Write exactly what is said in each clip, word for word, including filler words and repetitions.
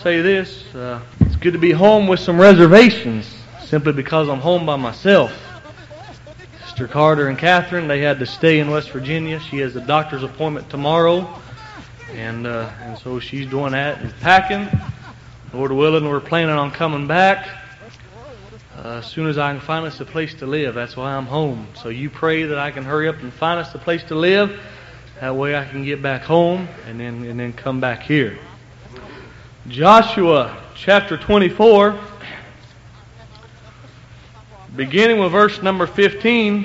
Say this, uh, it's good to be home with some reservations, simply because I'm home by myself. Sister Carter and Catherine, they had to stay in West Virginia. She has a doctor's appointment tomorrow, and uh, and so she's doing that and packing. Lord willing, we're planning on coming back uh, as soon as I can find us a place to live. That's why I'm home. So you pray that I can hurry up and find us a place to live. That way I can get back home and then and then come back here. Joshua chapter twenty-four, beginning with verse number fifteen.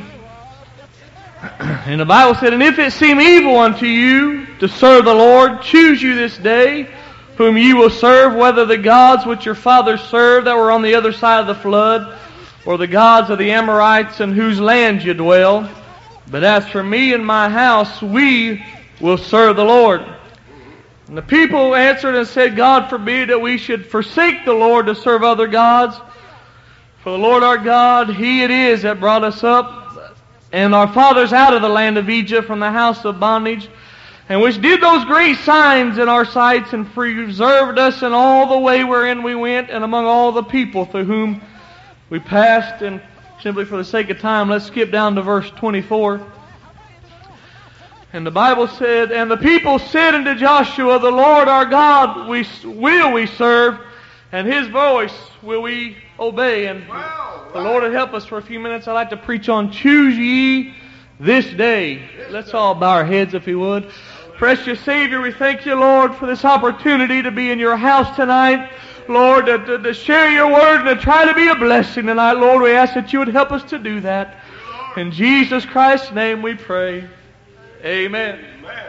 And the Bible said, "And if it seem evil unto you to serve the Lord, choose you this day whom ye will serve, whether the gods which your fathers served that were on the other side of the flood, or the gods of the Amorites in whose land you dwell. But as for me and my house, we will serve the Lord." And the people answered and said, "God forbid that we should forsake the Lord to serve other gods. For the Lord our God, He it is that brought us up and our fathers out of the land of Egypt from the house of bondage, and which did those great signs in our sights, and preserved us in all the way wherein we went, and among all the people through whom we passed." And simply for the sake of time, let's skip down to verse twenty-four. And the Bible said, "And the people said unto Joshua, The Lord our God we will we serve, and His voice will we obey." And wow, the Lord will help us for a few minutes. I'd like to preach on choose ye this day. Let's all bow our heads if we would. Precious Savior, we thank you, Lord, for this opportunity to be in your house tonight. Lord, to, to, to share your word and to try to be a blessing tonight. Lord, we ask that you would help us to do that. In Jesus Christ's name we pray. Amen. Amen.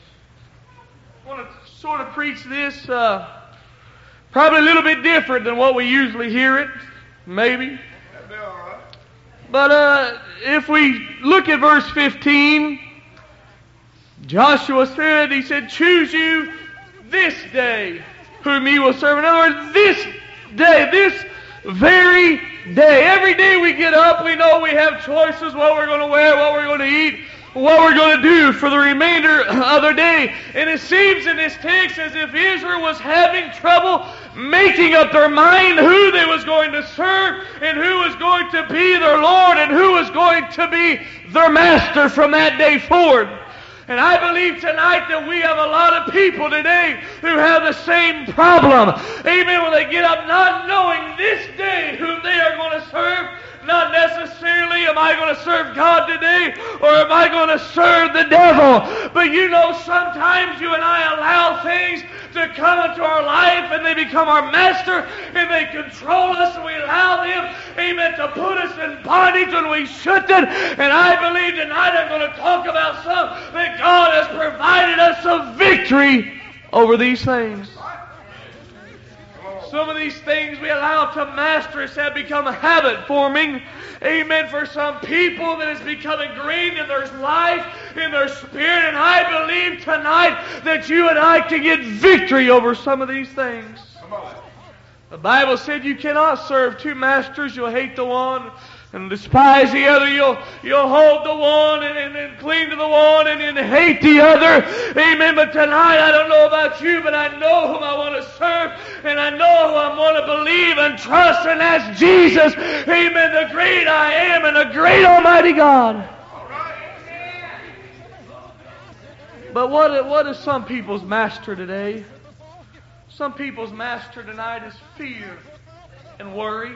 I want to sort of preach this uh, probably a little bit different than what we usually hear it, maybe. That'd be all right. But uh, if we look at verse fifteen, Joshua said, he said, "Choose you this day whom ye will serve." In other words, this day, this very day. Every day we get up, we know we have choices, what we're going to wear, what we're going to eat, what we're going to do for the remainder of the day. And it seems in this text as if Israel was having trouble making up their mind who they was going to serve and who was going to be their Lord and who was going to be their master from that day forward. And I believe tonight that we have a lot of people today who have the same problem. Amen. When they get up not knowing this day whom they are going to serve. Not necessarily am I going to serve God today or am I going to serve the devil. But you know, sometimes you and I allow things to come into our life and they become our master and they control us and we allow them, amen, to put us in bondage when we shouldn't. And I believe tonight I'm going to talk about something that God has provided us a victory over these things. Some of these things we allow to master us have become habit forming. Amen. For some people that has become ingrained in their life, in their spirit. And I believe tonight that you and I can get victory over some of these things. The Bible said you cannot serve two masters. You'll hate the one and despise the other. You'll you'll hold the one and, and, and cling to the one and, and hate the other. Amen. But tonight, I don't know about you, but I know whom I want to serve. And I know who I want to believe and trust. And that's Jesus. Amen. The great I am and the great Almighty God. But what, what is some people's master today? Some people's master tonight is fear and worry.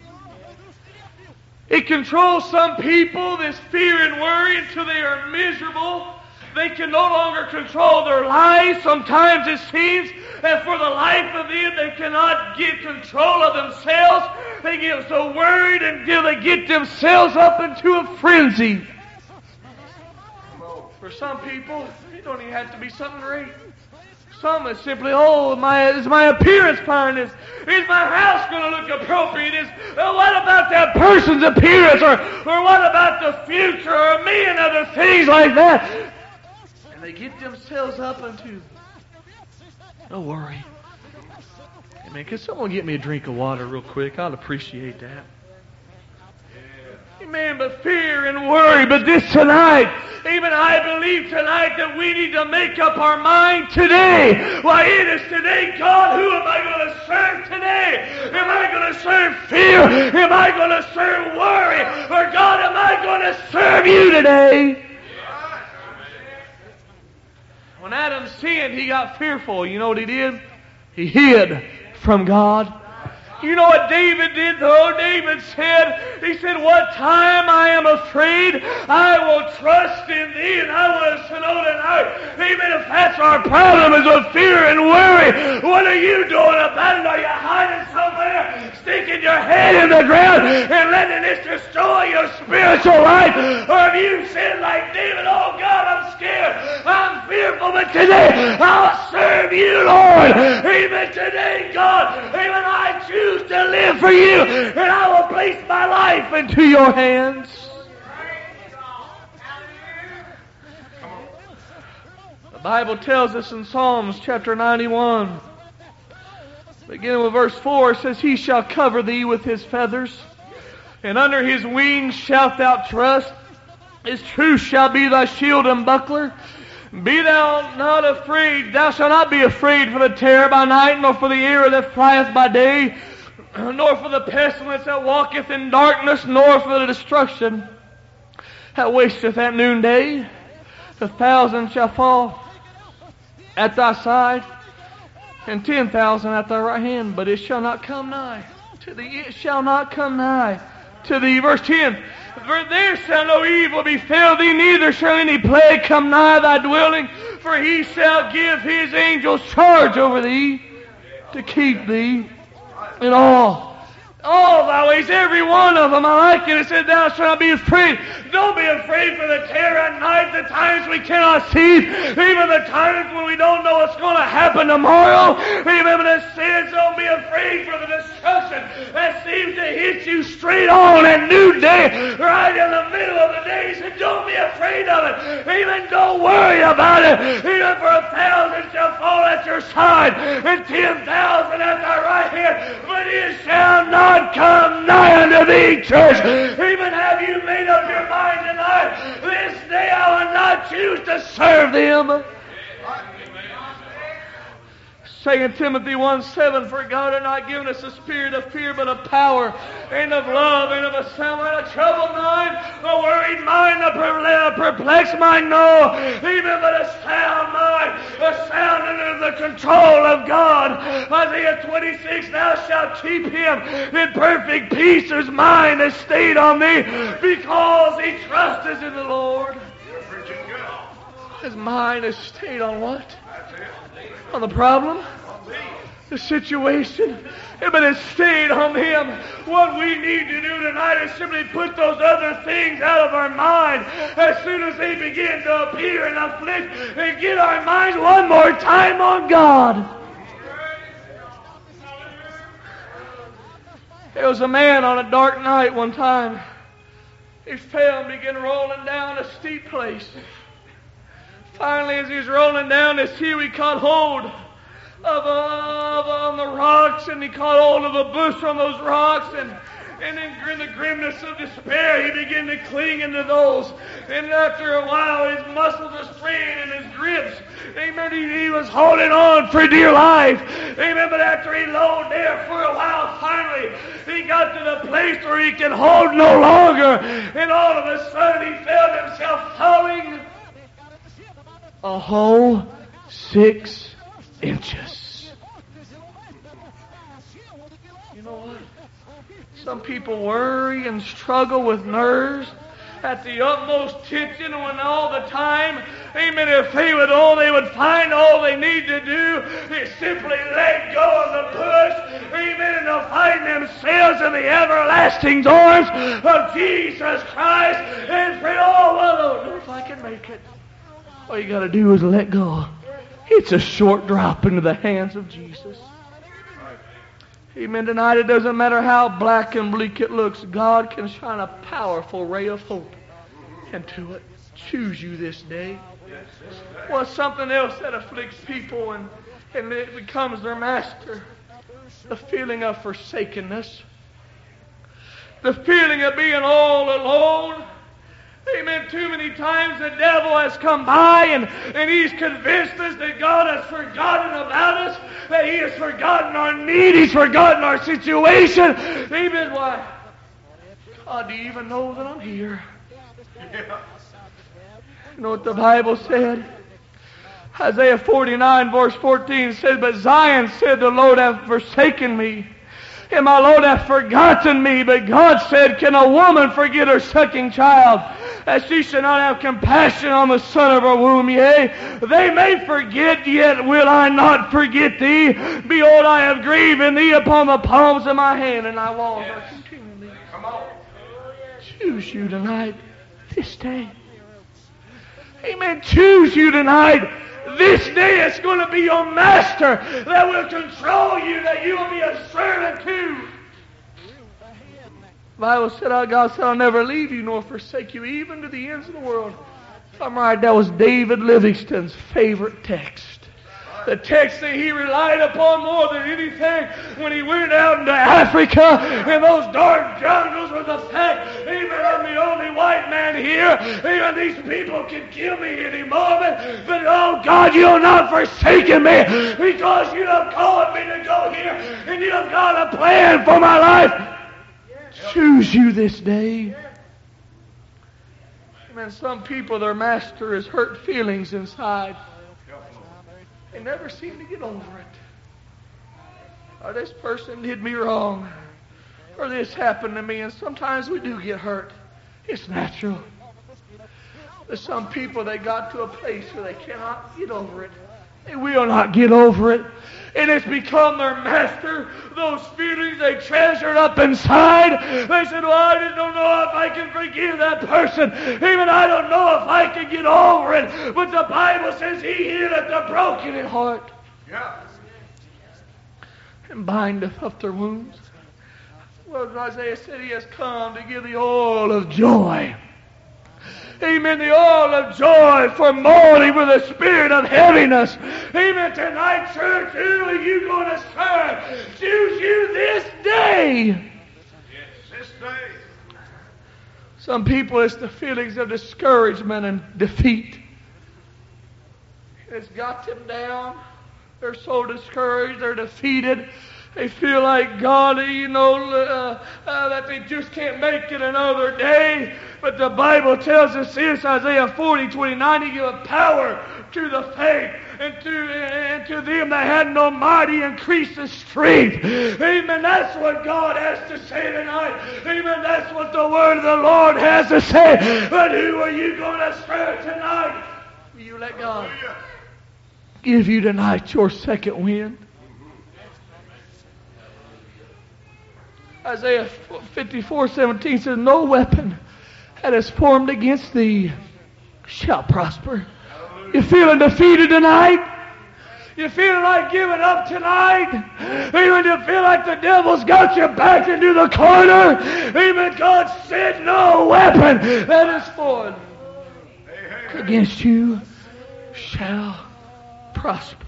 It controls some people, this fear and worry, until they are miserable. They can no longer control their lives. Sometimes it seems that for the life of them, they cannot get control of themselves. They get so worried until they get themselves up into a frenzy. For some people, it don't even have to be something great. Some is simply, oh, my, is my appearance fine? Is, is my house going to look appropriate? Is, uh, what about that person's appearance? Or, or what about the future? Or me and other things like that? And they get themselves up into, don't worry. Hey, man, can someone get me a drink of water real quick? I'd appreciate that. Amen. But fear and worry. But this tonight, even I believe tonight that we need to make up our mind today. Why, it is today, God, who am I going to serve today? Am I going to serve fear? Am I going to serve worry? Or God, am I going to serve you today? When Adam sinned, he got fearful. You know what he did? He hid from God. You know what David did though? David said, he said, what time I am afraid, I will trust in thee, and I want us to know tonight, amen, if that's our problem is with fear and worry, what are you doing about it? Are you hiding somewhere, sticking your head in the ground and letting this destroy your spiritual life? Or have you said like David, oh God, I'm scared, I'm fearful, but today I'll serve you, Lord. Amen. Today, God, amen, I choose to live for you, and I will place my life into your hands. The Bible tells us in Psalms chapter ninety-one, beginning with verse four, it says, he shall cover thee with his feathers, and under his wings shalt thou trust. His truth shall be thy shield and buckler. Be thou not afraid. Thou shalt not be afraid for the terror by night, nor for the arrow that flieth by day, nor for the pestilence that walketh in darkness, nor for the destruction that wasteth at noonday. A thousand shall fall at thy side, and ten thousand at thy right hand, but it shall not come nigh to thee. It shall not come nigh to thee. Verse ten. For there shall no evil befall thee, neither shall any plague come nigh thy dwelling. For he shall give his angels charge over thee, to keep thee in all, all thy ways, every one of them. I like it. It said, thou shalt not be afraid. Don't be afraid for the terror at night, the times we cannot see, even the times when we don't know what's going to happen tomorrow. Even it says, don't be afraid for the destruction that seems to hit you straight on at noonday, right in the middle of the day. He said, don't be afraid of it. Even don't worry about it. Even for a thousand shall fall at your side, and ten thousand at thy right hand, but it shall not come nigh unto thee, church. Even have you made up your mind tonight, this day I will not choose to serve them. Second Timothy one seven, for God hath not given us a spirit of fear, but of power, and of love, and of a sound mind. A troubled mind, a worried mind, a perplexed mind, no, even but a sound mind, a sound under the control of God. Isaiah twenty-six, thou shalt keep him in perfect peace, whose mind is stayed on thee, because he trusteth in the Lord. His mind is stayed on what? On the problem, the situation, but it's stayed on Him. What we need to do tonight is simply put those other things out of our mind as soon as they begin to appear and afflict, and get our minds one more time on God. There was a man on a dark night one time. He fell and began rolling down a steep place. Finally, as he was rolling down this hill, he caught hold of, of on the rocks, and he caught hold of a bush on those rocks, and and in the grimness of despair, he began to cling into those. And after a while, his muscles were straining and his grips, amen, he, he was holding on for dear life. Amen, but after he lay there for a while, finally, he got to the place where he could hold no longer. And all of a sudden, he felt himself falling a whole six inches. You know what? Some people worry and struggle with nerves at the utmost tension, when all the time, amen, if they would all they would find all they need to do is simply let go of the push, amen, and they'll find themselves in the everlasting arms of Jesus Christ and pray, oh, well, I don't know if I can make it. All you got to do is let go. It's a short drop into the hands of Jesus. Amen. Tonight, it doesn't matter how black and bleak it looks. God can shine a powerful ray of hope into it. Choose you this day. What's something else that afflicts people and, and it becomes their master? The feeling of forsakenness. The feeling of being all alone. Amen. Too many times the devil has come by and, and he's convinced us that God has forgotten about us, that He has forgotten our need, He's forgotten our situation. Amen. Why? God, do you even know that I'm here? You know what the Bible said? Isaiah forty-nine verse fourteen says, "But Zion said, the Lord hath forsaken me, and my Lord hath forgotten me." But God said, "Can a woman forget her sucking child, that she should not have compassion on the son of her womb? Yea, they may forget, yet will I not forget thee. Behold, I have graven thee upon the palms of my hand, and I will yes. continually Come on. choose you tonight, this day." Amen. Choose you tonight. This day it's going to be your master that will control you, that you will be a servant to. The Bible said, "Our God said, I'll never leave you nor forsake you, even to the ends of the world." I'm right, that was David Livingston's favorite text. The text that he relied upon more than anything when he went out into Africa in those dark jungles with the fact, "Even I'm the only white man here. Even these people can kill me any moment. But oh God, you'll not forsaken me, because you have called me to go here and you have got a plan for my life." Choose you this day. Amen. Some people, their master is hurt feelings inside. They never seem to get over it. Or this person did me wrong. Or this happened to me. And sometimes we do get hurt. It's natural. There's some people, they got to a place where they cannot get over it. They will not get over it. And it's become their master. Those feelings they treasured up inside. They said, "Well, I just don't know if I can forgive that person. Even I don't know if I can get over it." But the Bible says He healeth the broken in heart. Yeah. And bindeth up their wounds. Well, Isaiah said He has come to give the oil of joy. Amen. The oil of joy for mourning, for the spirit of heaviness. Amen. Tonight, church, who are you going to serve? Choose you this day. Yes, this day. Some people, it's the feelings of discouragement and defeat. It's got them down. They're so discouraged. They're defeated. They feel like God, you know, uh, uh, that they just can't make it another day. But the Bible tells us this, Isaiah forty, twenty-nine, He giveth power to the faint, and to, and to them that had no might, He increases strength. Amen. That's what God has to say tonight. Amen. That's what the word of the Lord has to say. But who are you going to serve tonight? Will you let God give you tonight your second wind? Isaiah fifty-four, seventeen says, "No weapon that is formed against thee shall prosper." You feeling defeated tonight? You feeling like giving up tonight? Even you feel like the devil's got you back into the corner? Even God said, "No weapon that is formed against you shall prosper."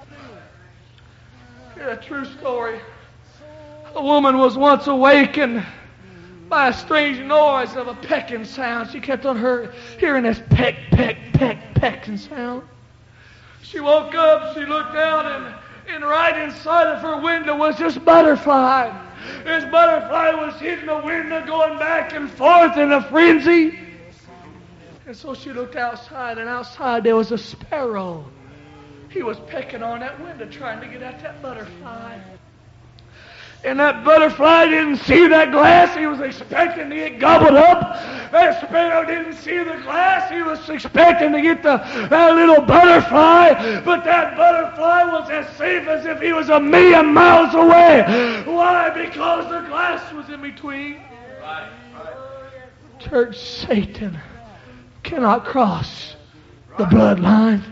Here's a true story. A woman was once awakened by a strange noise of a pecking sound. She kept on her, hearing this peck, peck, peck, pecking sound. She woke up, she looked out, and, and right inside of her window was this butterfly. This butterfly was hitting the window, going back and forth in a frenzy. And so she looked outside, and outside there was a sparrow. He was pecking on that window, trying to get at that butterfly. And that butterfly didn't see that glass. He was expecting to get gobbled up. That sparrow didn't see the glass. He was expecting to get the, that little butterfly. But that butterfly was as safe as if he was a million miles away. Why? Because the glass was in between. Right, right. Church, Satan cannot cross the bloodline.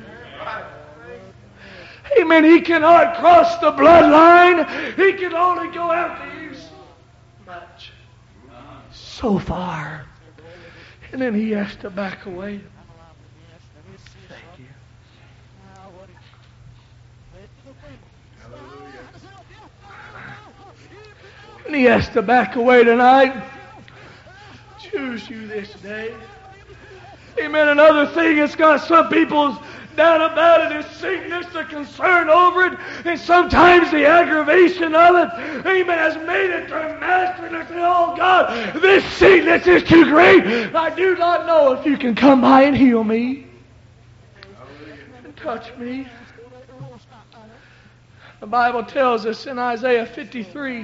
Amen. He cannot cross the bloodline. He can only go after you so much, so far. And then he has to back away. Thank you. And he has to back away tonight. choose you this day. Amen. Another thing that's got some people's down about it is sickness, the concern over it, and sometimes the aggravation of it, amen, has made it their master, and they say, oh God, this sickness is too great. I do not know if you can come by and heal me and touch me. The Bible tells us in Isaiah fifty-three,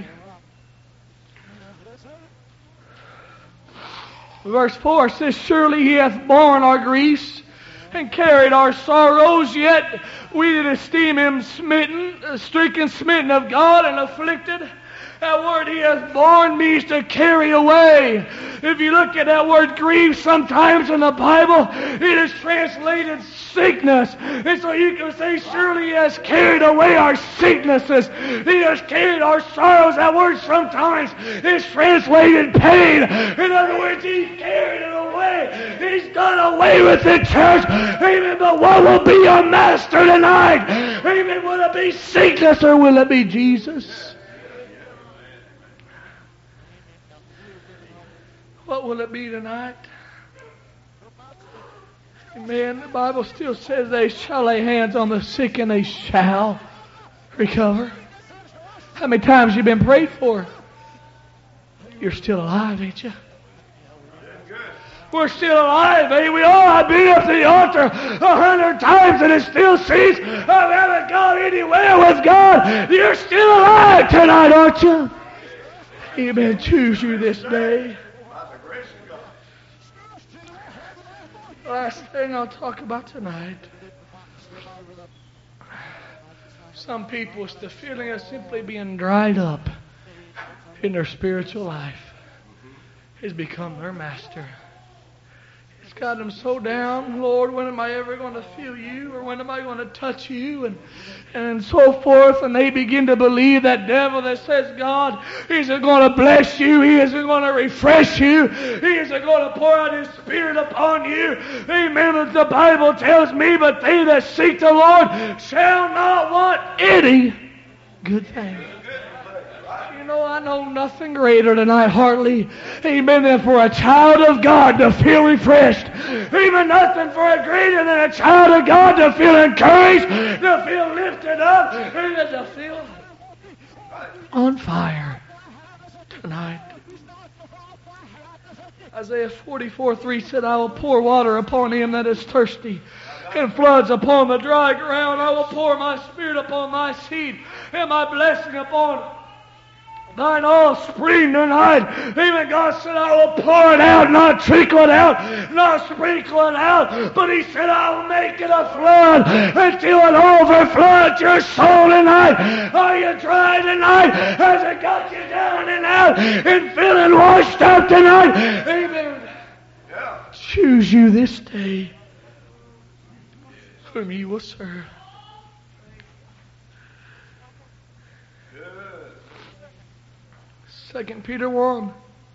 verse four says, surely he hath borne our griefs and carried our sorrows, yet we did esteem him smitten, stricken, smitten of God, and afflicted. That word he hath borne means to carry away. If you look at that word grief sometimes in the Bible, it is translated sickness. And so you can say, surely he has carried away our sicknesses. He has carried our sorrows. That word sometimes is translated pain. In other words, he carried it away. He's done away with the church. Amen. But what will be your master tonight? Amen. Will it be sickness or will it be Jesus? What will it be tonight? Amen. The Bible still says they shall lay hands on the sick and they shall recover. How many times have you been prayed for? You're still alive, ain't you? We're still alive, eh? We all have been up to the altar a hundred times and it still seems I haven't gone anywhere with God. You're still alive tonight, aren't you? Amen. Choose you this day. Last thing I'll talk about tonight. Some people, it's the feeling of simply being dried up in their spiritual life has become their master. It's got them so down, Lord, when am I ever going to feel you? Or when am I going to touch you? And, and so forth. And they begin to believe that devil that says God isn't going to bless you. He isn't going to refresh you. He isn't going to pour out His Spirit upon you. Amen. As the Bible tells me, but they that seek the Lord shall not want any good thing. You know, I know nothing greater tonight, hardly, amen, than for a child of God to feel refreshed. Even nothing for a greater than a child of God to feel encouraged, to feel lifted up, and to feel on fire tonight. Isaiah forty-four three said, I will pour water upon him that is thirsty, and floods upon the dry ground. I will pour my Spirit upon thy seed, and my blessing upon thine offspring tonight. Even God said, I will pour it out, not trickle it out, not sprinkle it out. But He said, I will make it a flood until it overfloods your soul tonight. Are you dry tonight? Has it got you down and out and feeling washed up tonight? Amen. Yeah. Choose you this day whom you will serve. Second Peter one,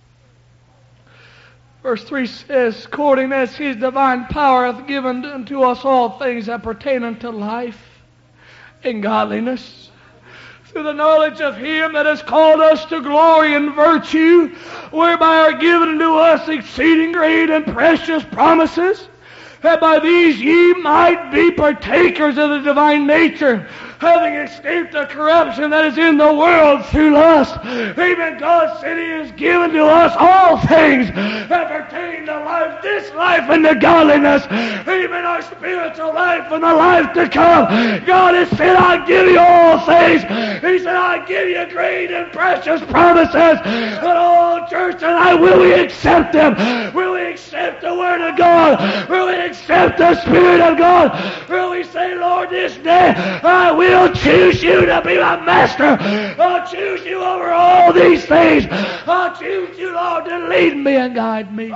verse three says, according as His divine power hath given unto us all things that pertain unto life and godliness, through the knowledge of Him that has called us to glory and virtue, whereby are given unto us exceeding great and precious promises, that by these ye might be partakers of the divine nature, having escaped the corruption that is in the world through lust. Amen. God said He has given to us all things that pertain to life, this life and to godliness. Amen. Our spiritual life and the life to come. God has said, I give you all things. He said, I give you great and precious promises. But oh, church, tonight, will we accept them? Will we accept the Word of God? Will we accept the Spirit of God? Will we say, Lord, this day I will I'll choose you to be my master. I'll choose you over all these things. I'll choose you, Lord, to lead me and guide me.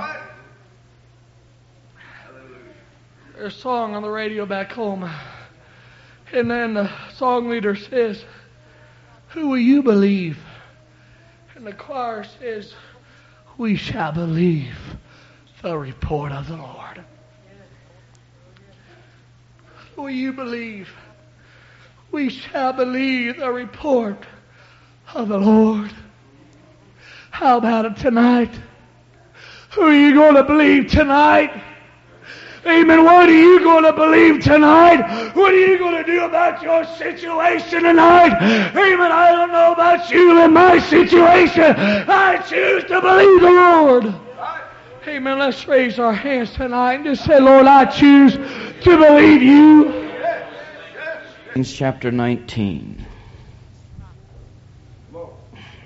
There's a song on the radio back home, and then the song leader says, who will you believe? And the choir says, we shall believe the report of the Lord. Who will you believe? We shall believe the report of the Lord. How about it tonight? Who are you going to believe tonight? Amen. What are you going to believe tonight? What are you going to do about your situation tonight? Amen. I don't know about you and my situation. I choose to believe the Lord. Amen. Let's raise our hands tonight and just say, Lord, I choose to believe you. Chapter nineteen.